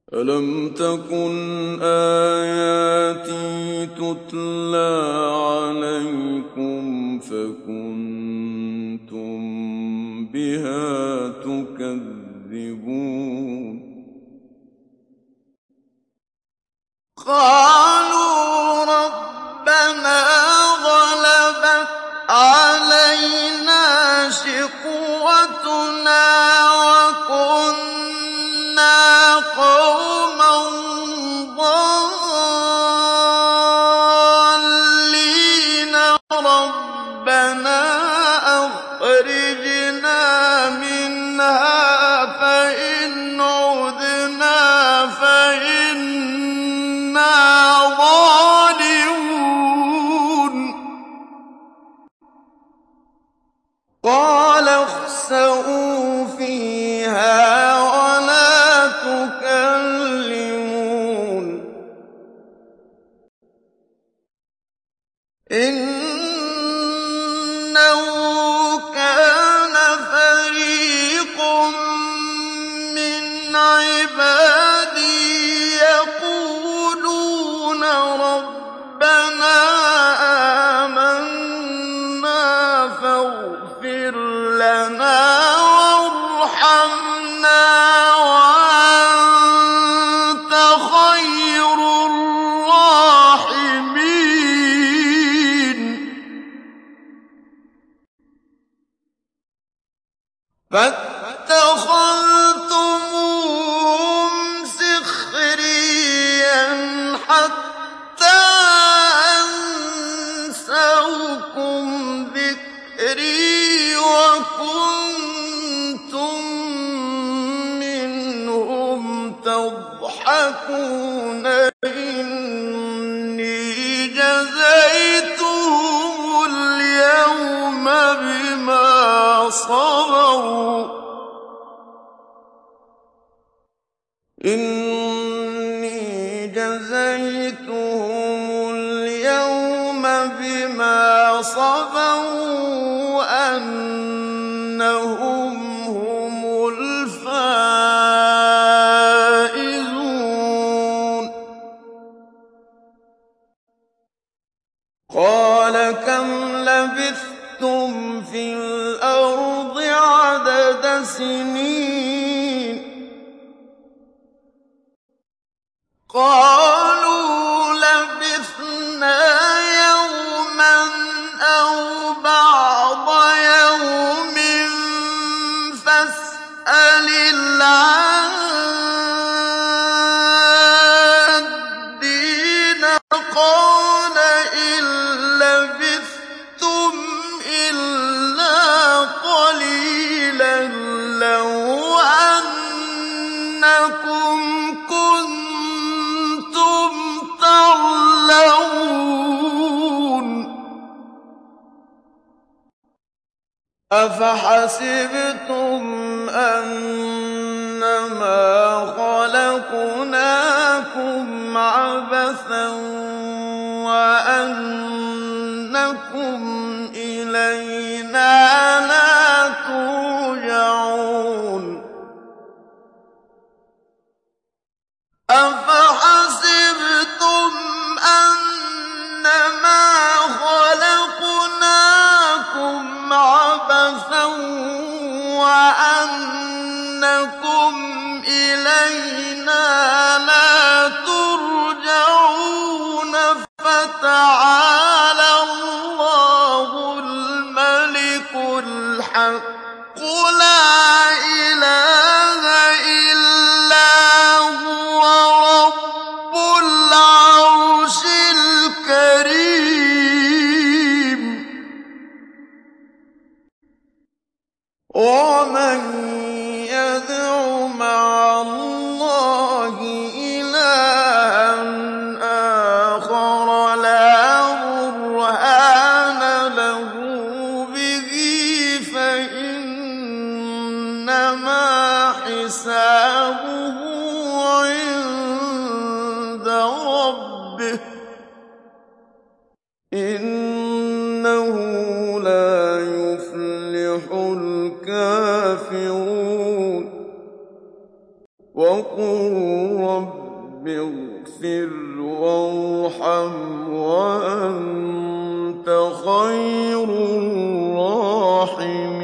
أَلَمْ تَكُنْ آيَاتِي تُتْلَىٰ عَلَيْكُمْ فَكُنتُم بِهَا تُكَذِّبُونَ قَالُوا رَبَّنَا غَلَبَتْ عَلَيْنَا شِقْوَتُنَا وَكُنَّا قَوْمًا ضَالِّينَ رَبَّنَا أَخْرِجْنَا مِنْهَا فَإِنْ عُدْنَا فَإِنَّا ظَالِمُونَ قَالَ اخْسَئُوا فِيهَا وَلَا تُكَلِّمُونِ إِنَّهُ كَانَ فَرِيقٌ مِّنْ عِبَادِي يَقُولُونَ رَبَّنَا آمَنَّا فَاغْفِرْ لَنَا وَارْحَمْنَا وَأَنتَ خَيْرُ الرَّاحِمِينَ فَاتَّخَذْتُمُوهُمْ سِخْرِيًّا حَتَّىٰ أَنسَوْكُمْ ذِكْرِي وَكُنتُم مِّنْهُمْ تَضْحَكُونَ إِنِّي جَزَيْتُهُمُ الْيَوْمَ بِمَا صَبَرُوا أَنَّهُمْ هُمُ الْفَائِزُونَ قَالَ كَمْ لَبِثْتُمْ فِي الْأَرْضِ عَدَدَ سِنِينَ قَالُوا لَبِثْنَا يَوْمًا أَوْ بَعْضَ يَوْمٍ فَاسْأَلِ الْعَادِّينَ قَالَ إِن لَّبِثْتُمْ إِلَّا قَلِيلًا لَّوْ أَنَّكُمْ كُنتُمْ تَعْلَمُونَ أَفَحَسِبْتُمْ أَنَّمَا خَلَقْنَاكُمْ عَبَثًا وَأَنَّكُمْ إِلَيْنَا لَا تُرْجَعُونَ أَفَحَسِبْتُمْ أَنَّمَا خَلَقْنَاكُمْ عَبَثًا وَأَنَّكُمْ إِلَيْنَا لَا تُرْجَعُونَ فَتَعَالَى اللَّهُ الْمَلِكُ الْحَقُّ لَا إِلَٰهَ إِلَّا هُوَ رَبُّ الْعَرْشِ الْكَرِيمِ وَمَن يَدْعُ مَعَ اللَّهِ إِلَٰهًا آخَرَ لَا بُرْهَانَ لَهُ بِهِ فَإِنَّمَا حِسَابُهُ عِندَ رَبِّهِ ۚ إِنَّهُ لَا يُفْلِحُ الْكَافِرُونَ وَقُل رَّبِّ اغْفِرْ وَارْحَمْ وَأَنتَ خَيْرُ الرَّاحِمِينَ